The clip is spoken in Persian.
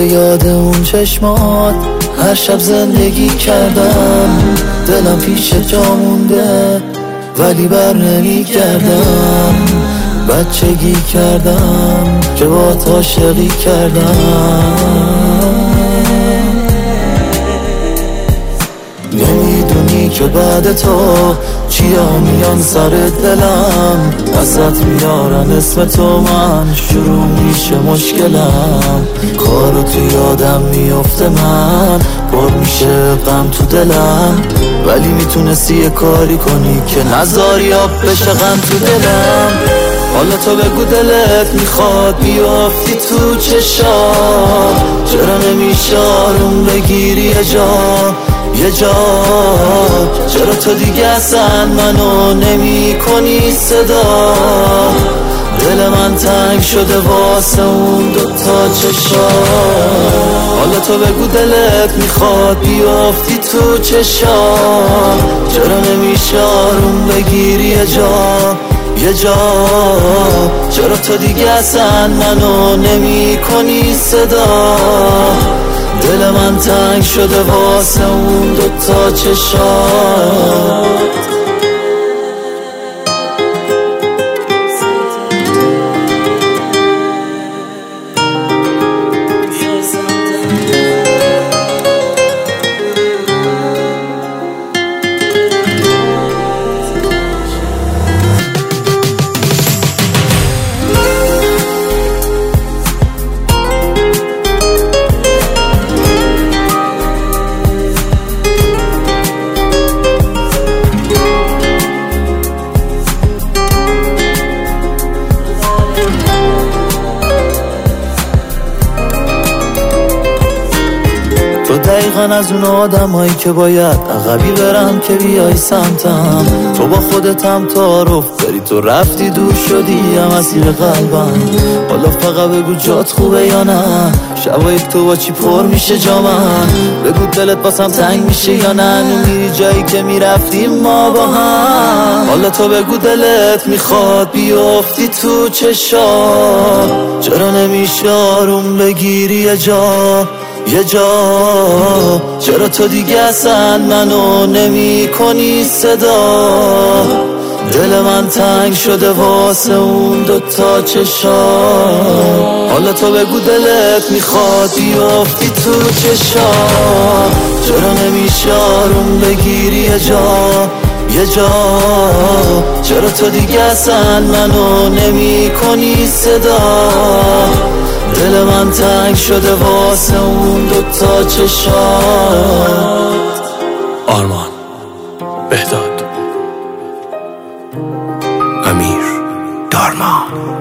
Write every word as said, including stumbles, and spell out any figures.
یاد اون چشمات هر شب زندگی کردم، دلم پیش جا مونده ولی بر نمی گردم. بچگی کردم که با عاشقی کردم. نمیدونی که بعد تو چیا میان سر دلم، ازت میارن اسم تو، من شروع میشه مشکلم. کارو تو یادم میفته، من پر میشه غم تو دلم، ولی میتونستی یه کاری کنی که نذاری آب بشه غم تو دلم. حالا تو بگو دلت میخواد بیافتی تو چشام، چرا نمیشه آروم بگیری یه جا یه جا؟ چرا تو دیگه اصلا منو نمی کنی صدا؟ دل من تنگ شده واسه اون دوتا چشام. حالا تو بگو دلت میخواد بیافتی تو چشام، چرا نمیشه آروم بگیری یه جا یه جا؟ چرا تو دیگه اصلا منو نمی کنی صدا؟ دل من تنگ شده واسه اون دوتا چشات. تو دقیقاً از اون آدمایی که باید عقبی برم که بیای سمتم. تو با خودتم تعارف داری، تو رفتی دور شدی هم اسیر قلبم. حالا فقط بگو جات خوبه یا نه، شبای تو با چی پر میشه جا من؟ بگو دلت باسم تنگ میشه یا نه، میری جایی که میرفتیم ما با هم. حالا تو بگو دلت میخواد بیافتی تو چشام، چرا نمیشه آروم بگیری یه جا یه جا؟ چرا تو دیگه اصلا منو نمی کنی صدا؟ دل من تنگ شده واسه اون دوتا چشام. حالا تو بگو دلت میخواد بیافتی تو چشام، چرا نمیشه آروم بگیری یه جا یه جا؟ چرا تو دیگه اصلا منو نمی کنی صدا؟ دل من تنگ شده واسه اون دوتا چشات. آرمان، بهداد، امیر، دارمان.